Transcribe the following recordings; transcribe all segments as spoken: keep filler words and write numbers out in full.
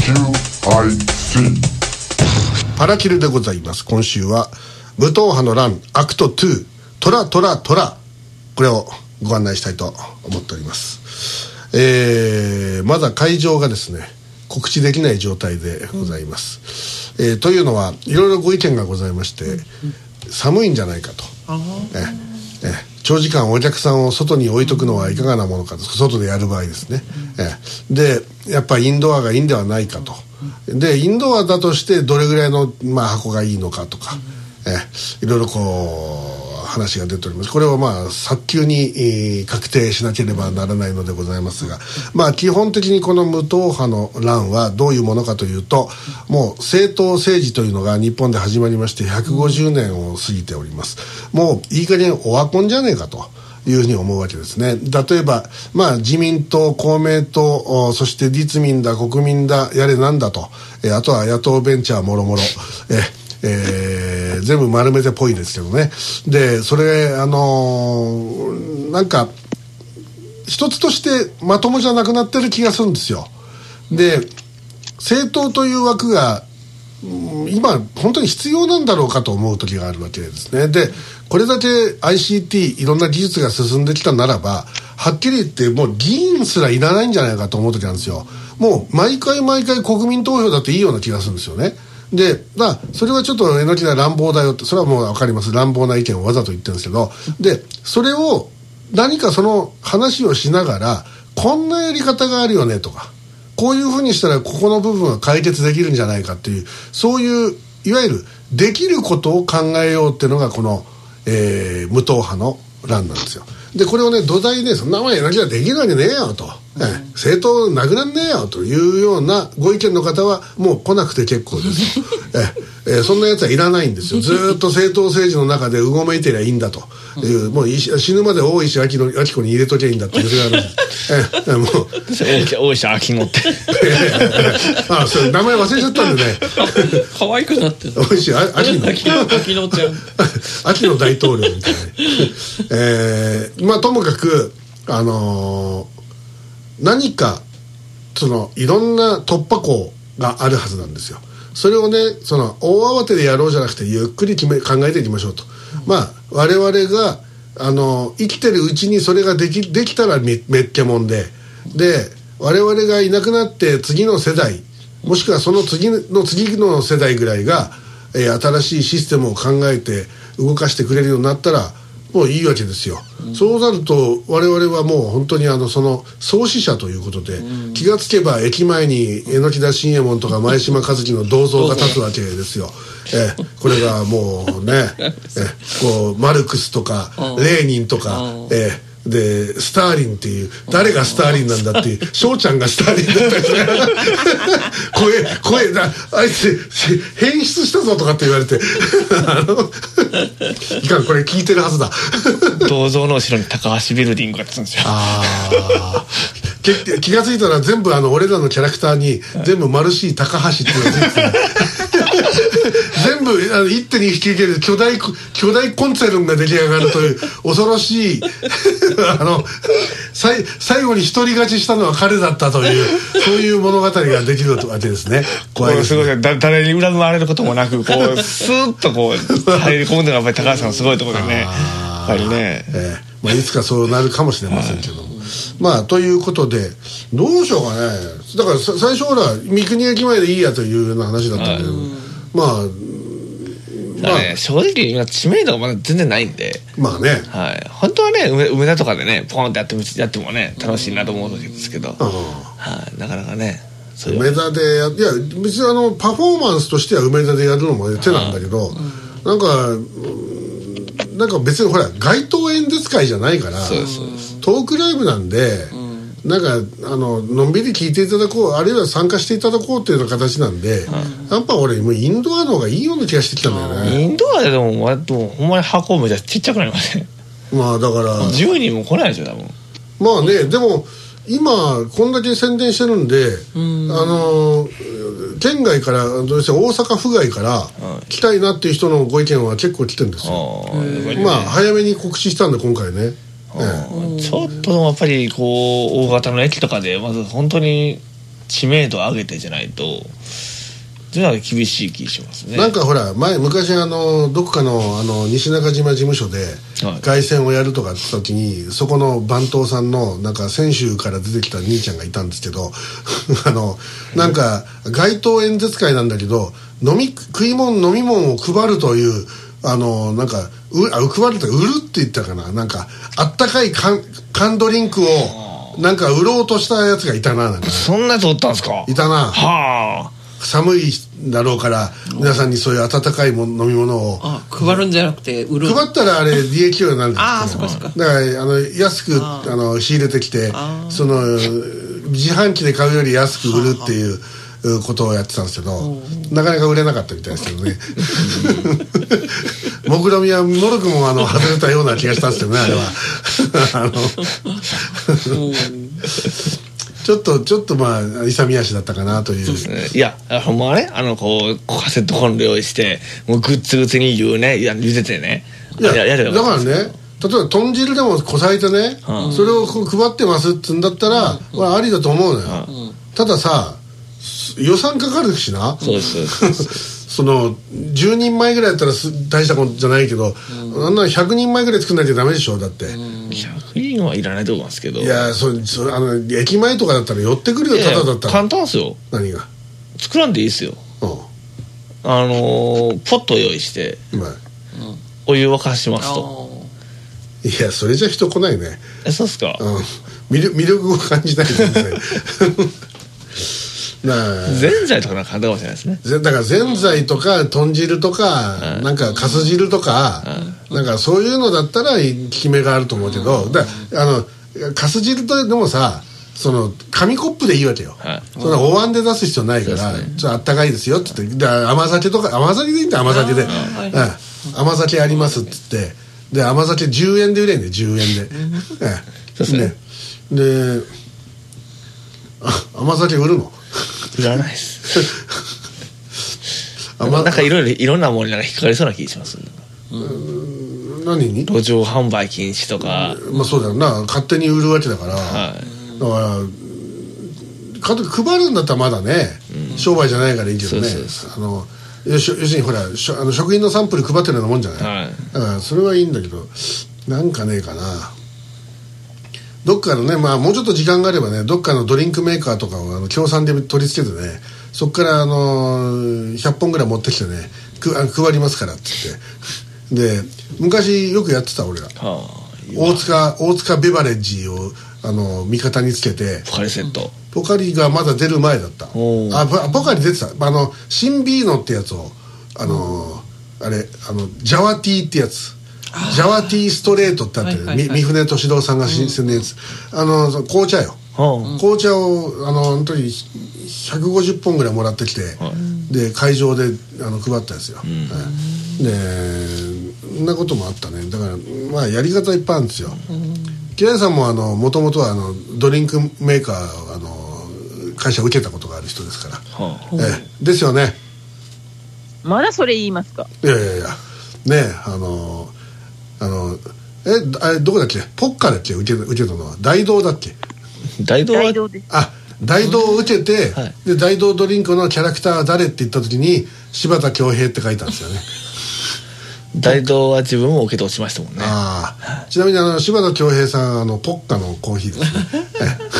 キューアイシー パラキルでございます。今週は無党派の乱アクトにトラトラトラ、これをご案内したいと思っております。えー、まだ会場がですね告知できない状態でございます、うんえー、というのはいろいろご意見がございまして、うん、寒いんじゃないかと、ええ長時間お客さんを外に置いとくのはいかがなものかと、外でやる場合ですね、うんええ、でやっぱりインドアがいいんではないかと、でインドアだとしてどれぐらいの、まあ、箱がいいのかとか、ええ、いろいろこう話が出ております。これをまあ早急に、えー、確定しなければならないのでございますが、まあ基本的にこの無党派の乱はどういうものかというと、もう政党政治というのが日本で始まりましてひゃくごじゅうねんを過ぎております。もういい加減オワコンじゃねえかというふうに思うわけですね。例えば、まあ、自民党、公明党、そして立民だ国民だやれなんだと、えー、あとは野党ベンチャーもろもろ、えーえー、全部丸めてっぽいですけどね。でそれあのー、なんか一つとしてまともじゃなくなってる気がするんですよ。で政党という枠が今本当に必要なんだろうかと思う時があるわけですね。でこれだけ アイシーティー いろんな技術が進んできたならば、はっきり言ってもう議員すらいらないんじゃないかと思う時なんですよ。もう毎回毎回国民投票だっていいような気がするんですよね。でまあそれはちょっとえのきな乱暴だよって、それはもう分かります。乱暴な意見をわざと言ってるんですけど、でそれを何かその話をしながら、こんなやり方があるよねとか、こういうふうにしたらここの部分は解決できるんじゃないかっていう、そういういわゆるできることを考えようっていうのがこの、えー、無党派の乱なんですよ。でこれをね土台でそんなもんえのきはできるわけねえよと、うん、え政党なくなんねえよというようなご意見の方はもう来なくて結構ですええそんなやつはいらないんですよ。ずーっと政党政治の中でうごめいてりゃいいんだという、うん、もう死ぬまで大石昭子に入れときゃいいんだっていうそれがあるええもう大石昭子ってあそれ名前忘れちゃったんでね可愛くなってる大石昭子ちゃん秋の大統領みたいなえー、まあともかくあのー、何かそのいろんな突破口があるはずなんですよ。それをねその大慌てでやろうじゃなくてゆっくり決め考えていきましょうと、うん、まあ我々があの生きてるうちにそれができ、できたらめっけもんで、で我々がいなくなって次の世代もしくはその次の次の世代ぐらいが、えー、新しいシステムを考えて動かしてくれるようになったらもういいわけですよ、うん、そうなると我々はもう本当にあのその創始者ということで、うん、気がつけば駅前に榎田信右衛門とか前島和樹の銅像が立つわけですよえこれがもうねえこうマルクスとかレーニンとかえでスターリンっていう誰がスターリンなんだっていう翔ちゃんがスターリンだったりして声声だあいつ変質したぞとかって言われてあのいかんこれ聞いてるはずだ銅像の後ろに高橋ビルディングがつくんですよ。 あ気, 気がついたら全部あの俺らのキャラクターに全部マルシー高橋っていうのがついてた全部あの一手に引き受ける巨大巨大コンツェルンが出来上がるという恐ろしいあの最最後に一人勝ちしたのは彼だったというそういう物語ができるわけですね。 怖いですね。すごいだ誰に恨まれることもなくこうスーッとこう入り込むのがやっぱり高橋さんのすごいところでねやっぱりね、 えーまあ、いつかそうなるかもしれませんけども、まあということでどうしようかね。だから最初ほら三国駅前でいいやというような話だったんだけど、まあまあね、正直知名度がまだ全然ないんでまあね、 はい、本当はね 梅, 梅田とかでねポンってやってもやってもね楽しいなと思うわけですけど、はい、なかなかねそ梅田でやいや別にあのパフォーマンスとしては梅田でやるのも手なんだけど、うん、なんかなんか別にほら街頭演説会じゃないからそうそうそうトークライブなんで、うんなんかあののんびり聞いていただこうあるいは参加していただこうっていうような形なんで、うん、やっぱ俺もうインドアの方がいいような気がしてきたんだよね。 インドアでも割とほんまに箱めちゃちっちゃくなりません、ね、 まあだからじゅうにんも来ないでしょ多分。 まあねでも今こんだけ宣伝してるんで、うん、あの県外からどうせ大阪府外から来たいなっていう人のご意見は結構来てるんですよ。まあ早めに告知したんで今回ねちょっとやっぱりこう大型の駅とかでまず本当に知名度を上げてじゃないとっていうのは厳しい気しますね。 なんかほら前昔あのどこかのあの西中島事務所で凱旋をやるとかって時に、はい、そこの番頭さんのなんか先週から出てきた兄ちゃんがいたんですけどあのなんか街頭演説会なんだけど飲み食い物飲み物を配るというあのなんかうあ配ると売るって言ったかな、なんかあったかい缶缶ドリンクをなんか売ろうとしたやつがいたな。なんかそんなやつおったんですか。 いたな。 はあ。 寒いだろうから皆さんにそういう温かいも飲み物をあ配るんじゃなくて売る。 配ったらあれ利益になるんですよ。 ああそっかそっか。 だからあの安くあの仕入れてきてその自販機で買うより安く売るっていうことをやってたんですけど、なかなか売れなかったみたいですけどね目論見はもろくもあの外れたような気がしたんですけどねあれはあのちょっとちょっとまあ勇み足だったかなという。 そうですね。いやほんまはねあのこうカセットコンロ用意してもうグッツグツに言うね茹でてね。 いややだからね例えば豚汁でもこさえてね、うん、それをこう配ってますっつうんだったら、うん、これありだと思うのよ、うん、たださ予算かかるしな。 そうですそのじゅうにんまえぐらいやったら大したことじゃないけど、うん、あんなひゃくにんまえぐらい作んないとダメでしょだって、うん、 ひゃくにんはいらないと思いますけど。 いやそそあの駅前とかだったら寄ってくるよ。ただだったら簡単ですよ。 何が作らんでいいですよ、うん、あのー、ポットを用意して、うん、お湯を沸かしますと。 いやそれじゃ人来ないね。 えそうっすか、 うん、魅力、魅力を感じないですねぜんざいとかなんか簡単かもしれないですね。 だからぜんざいとか豚汁とか、うん、なんかかす汁とか、うん、なんかそういうのだったら効き目があると思うけど、うん、だあのかす汁とでもさその紙コップでいいわけよ、はい、そのお椀で出す必要ないから、ね、ちょっとあったかいですよって言って、だ甘酒とか甘酒でいいんだ甘酒で、うん、甘酒ありますって言ってで甘酒じゅうえんで売れんねじゅうえんで、うん、そうですね。で甘酒売るのいらないですなんかいろいろいろんなものになんか引っかかりそうな気がします。 うん何に路上販売禁止とか、 まあそうだよな勝手に売るわけだから、はい、だから配るんだったらまだね、うん、商売じゃないからいいけどね。あの要するにほらあの食品のサンプル配ってるようなもんじゃない、はい、だからそれはいいんだけどなんかねえかなどっかのね、まあもうちょっと時間があればねどっかのドリンクメーカーとかをあの協賛で取り付けてねそこからあのひゃっぽんぐらい持ってきてねくあ配りますからっつってで昔よくやってた俺ら、はあ、大塚大塚ベバレッジをあの味方につけてポカリセットポカリがまだ出る前だった。あポカリ出てたあのシンビーノってやつをあのあれあのジャワティーってやつジャワティーストレートってあって、はいはいはい、三船敏郎さんが新鮮なやつ、うん、あの紅茶よ、うん、紅茶をあの本当にひゃくごじゅっぽんぐらいもらってきて、うん、で会場であの配ったんですよ、うんはい、でそんなこともあったね。だからまあやり方いっぱいあるんですよ。木谷さんももともとはあのドリンクメーカーあの会社を受けたことがある人ですから、はあ、えですよね。 まだそれ言いますか。 いやいやいやねあのあのえあれどこだっけポッカだっけ受け、受けたのは大道だっけ。 大道は大道です。 あ大道を受けて、はい、で大道ドリンクのキャラクターは誰って言った時に柴田恭平って書いたんですよね大道は自分も受けて落ちましたもんね。 あちなみにあの柴田恭平さんあのポッカのコーヒーですね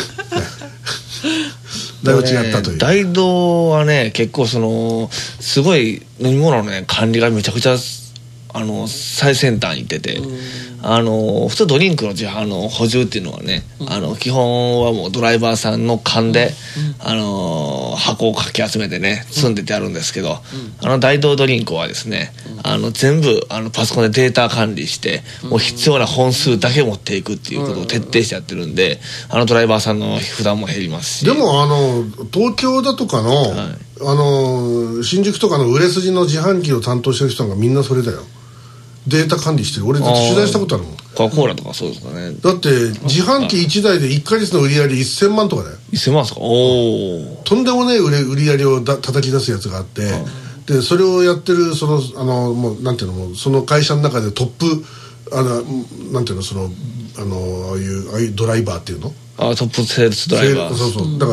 だいぶ違ったという。 大道はね結構そのすごい飲み物のね管理がめちゃくちゃあの最先端に行ってて、あの普通ドリンクの自販の補充っていうのはね、うん、あの基本はもうドライバーさんの勘で、うん、あの箱をかき集めてね積んでてあるんですけど、うん、あの大道ドリンクはですね、うん、あの全部あのパソコンでデータ管理して、うん、もう必要な本数だけ持っていくっていうことを徹底してやってるんで、あのドライバーさんの負担も減りますし。 でもあの東京だとかの、はい、あの新宿とかの売れ筋の自販機を担当してる人がみんなそれだよ。データ管理してる。俺だって取材したことあるもん。 コカ・コーラとかそうですかね。 だって自販機いちだいでいっかげつの売り上げせんまんとかだよ。 いっせんまんですか。おお。とんでもねえ売れ売り上げをだ叩き出すやつがあって、でそれをやってるそのあのもうなんていうのもその会社の中でトップあのなんていうのそのあのああいうああいうドライバーっていうの。 あトップセールスドライバー。 そうそう。だから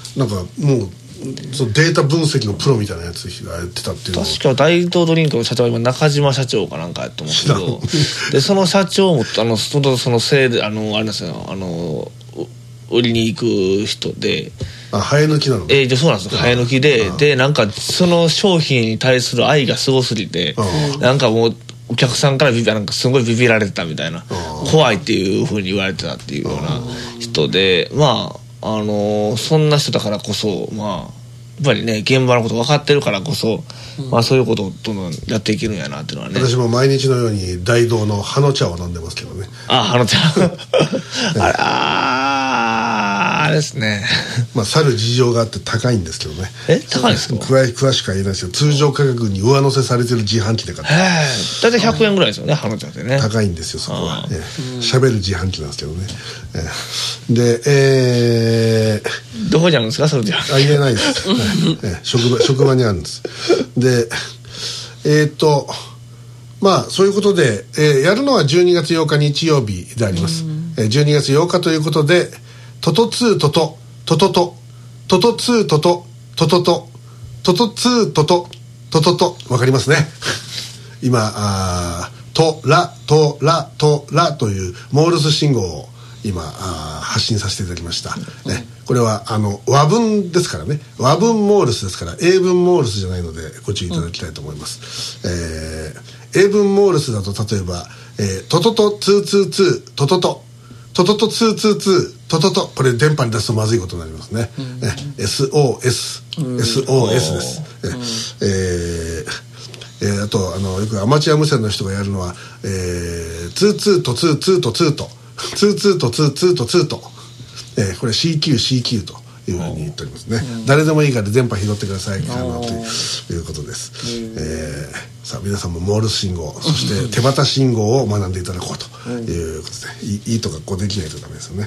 なんかもうそのデータ分析のプロみたいなやつがやってたっていうの確か大東ドリンクの社長は今中島社長かなんかやと思うけどでその社長もあのそのそのせいであのあれなんですよあの売りに行く人であ生え抜きなのえー、そうなんですよ生え抜きででなんかその商品に対する愛がすごすぎてなんかもうお客さんからビビなんかすごいビビられてたみたいな怖いっていう風に言われてたっていうような人でまああのー、そんな人だからこそまあやっぱりね現場のこと分かってるからこそ、うん、まあそういうことをどんどんやっていけるんやなっていうのはね私も毎日のように大道の葉の茶を飲んでますけどねあ葉の茶あらあれですねまあ去る事情があって高いんですけどねえ高いんですか詳し詳しくは言えないですけど通常価格に上乗せされてる自販機で買って大体ひゃくえんぐらいですよね葉の茶ってね高いんですよそこは喋、ええ、る自販機なんですけどね、ええ、でえー、どこにあるんですかそれじゃあ言えないです、はいええ、職場職場にあるんですでえー、っとまあそういうことで、えー、やるのはじゅうにがつようか日曜日であります、えー、じゅうにがつようかということでトトツートトトトトトトツートトトトトトトツートトトトトわかりますね今あトラトラトラというモールス信号を今あ発信させていただきました、ね、これはあの和文ですからね和文モールスですから英文モールスじゃないのでご注意いただきたいと思います、うんえー、英文モールスだと例えば、えー、トトトツーツーツートトトトトトツーツーツートトトこれ電波に出すとまずいことになりますね、うん、ね エスオーエス、うん、エスオーエス です、うんえーえー、あとあのよくアマチュア無線の人がやるのは、えー、ツーツーとツーツーとツーとツーツーとツーツーとツーと、えー、これ シーキューシーキュー というふうに言っておりますね、うん、誰でもいいから電波拾ってくださいあのということです、えー、さあ皆さんもモールス信号そして手旗信号を学んでいただこうということで、いい、いいとかこうできないとダメですよね、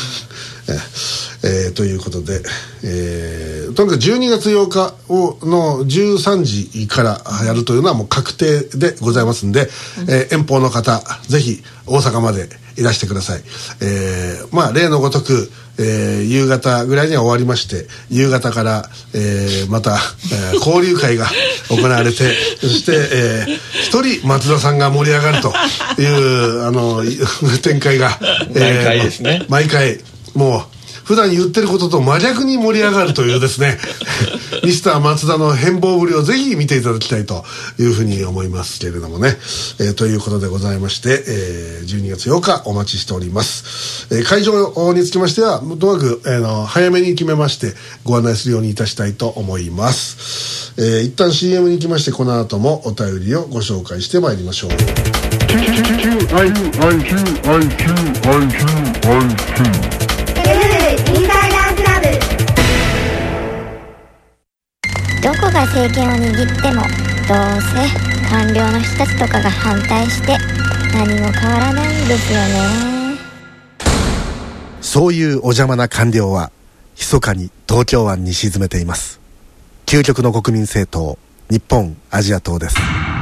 えー、ということで、えー、とにかくじゅうにがつようかをのじゅうさんじからやるというのはもう確定でございますんで、うんえー、遠方の方ぜひ大阪までいらしてください、えー、まあ例のごとく、えー、夕方ぐらいには終わりまして夕方から、えー、また、えー、交流会が行われてそして、えー、一人松田さんが盛り上がるというあの展開が、 えー、毎回ですね毎回もう普段言ってることと真逆に盛り上がるというですねミスター松田の変貌ぶりをぜひ見ていただきたいというふうに思いますけれどもね、えー、ということでございまして、えー、じゅうにがつようかお待ちしております、えー、会場につきましてはとにかく、えー、の早めに決めましてご案内するようにいたしたいと思います、えー、一旦 シーエム に行きましてこの後もお便りをご紹介してまいりましょうどこが政権を握ってもどうせ官僚の人たちとかが反対して何も変わらないんですよね。 そういうお邪魔な官僚は密かに東京湾に沈めています。究極の国民政党日本アジア党です。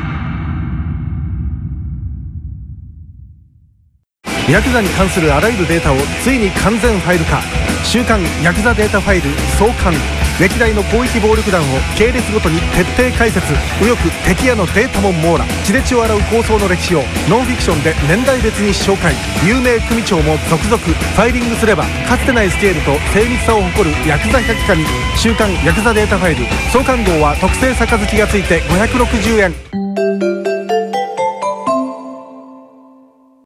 ヤクザに関するあらゆるデータをついに完全ファイル化。週刊ヤクザデータファイル創刊。歴代の広域暴力団を系列ごとに徹底解説。右翼敵屋のデータも網羅。血で血を洗う抗争の歴史をノンフィクションで年代別に紹介。有名組長も続々。ファイリングすればかつてないスケールと精密さを誇るヤクザ百科に。週刊ヤクザデータファイル創刊号は特製杯がついてごひゃくろくじゅうえん。